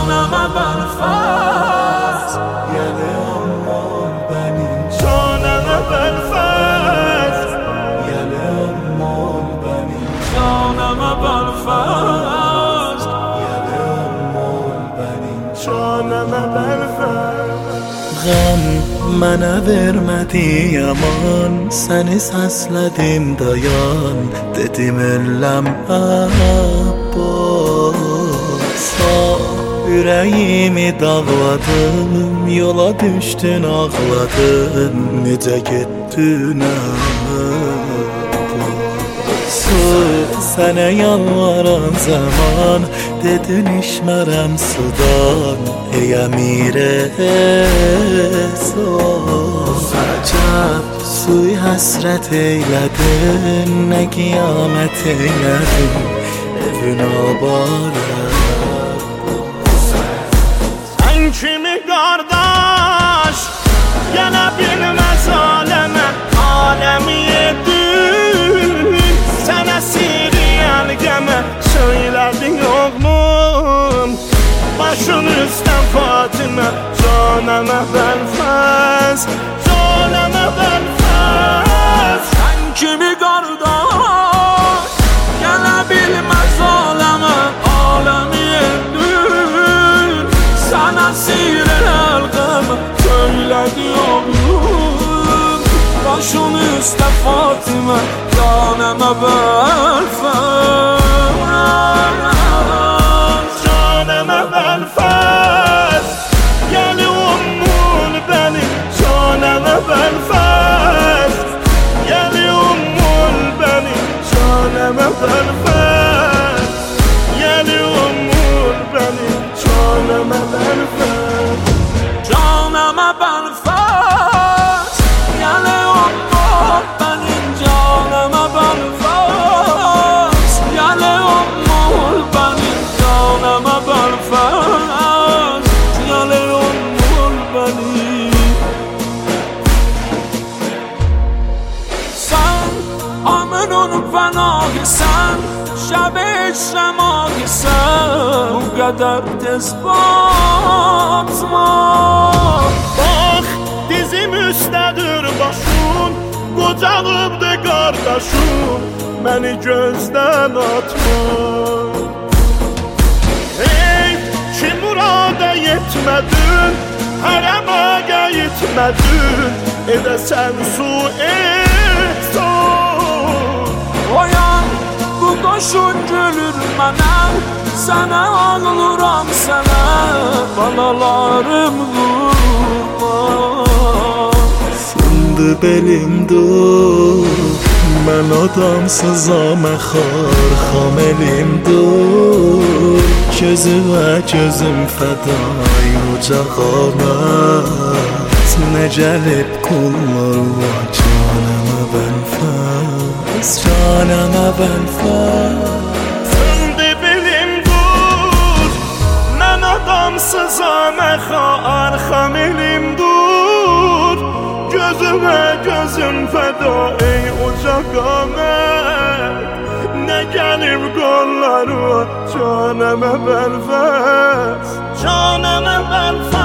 جانم ابوالفضل یله امان بنین جانم ابوالفضل یله امان بنین جانم ابوالفضل یله امان بنین جانم ابوالفضل غم mənə vermədi yaman, səni səslədim dayan, dedim elləm Abbas. Ürəyimi dağladım, yola düşdün ağladın, necə getdin Abbas. Sənə yalvaran zaman, dedin içmərəm sudan, ey əmirə Əcəb suy həsrət eylədin, nə qiyamət eylədin, evin abarət Sən kimi qardaş gələ bilməz aləmə, aləmi yedin Sənə siriyən qəmə söylədin oğlum Başın üstən Fatimə Canım ابوالفضل Canım ابوالفضل Sən kimi qardaş gələ bilməz aləmə, aləmi yedin Sənə siriyən qəmə söylədi oğlum Başın üstə Fatimə Canım ابوالفضل Canım ابوالفضل Yeli ummul benim Canım ابوالفضل Yeli ummul benim Canım ابوالفضل Yeli ummul benim Canım ابوالفضل Canım ابوالفضل Yeli ummul benim Canım ابوالفضل Yeli ummul benim Canım ابوالفضل Yeli ummul benim Sen Aminun pənahısan Şəb işləmahısan Bu qədər tez batma Bax dizim üstədir başın Qocağımdır qardaşım Məni gözdən atma Ey ki murada yetmədin Hərəməyə yetmədin Edəsən su ehsan Oyan bu qoşun gülür mənə Sənə ağlıram sənə Balalarım qurban Sındı belim dur Mən adamsızam əxar Xamelim dur Gözümə gözüm fədai Ucaq amət Nə gəlib qullar var Canım ابوالفضل Canım ابوالفضل Sındı belim dur Mən adamsızam əxar Xamelim dur Gözümə gözüm fəda ey ucaq amət Nə gəlib qolları var Canım ابوالفضل Canım ابوالفضل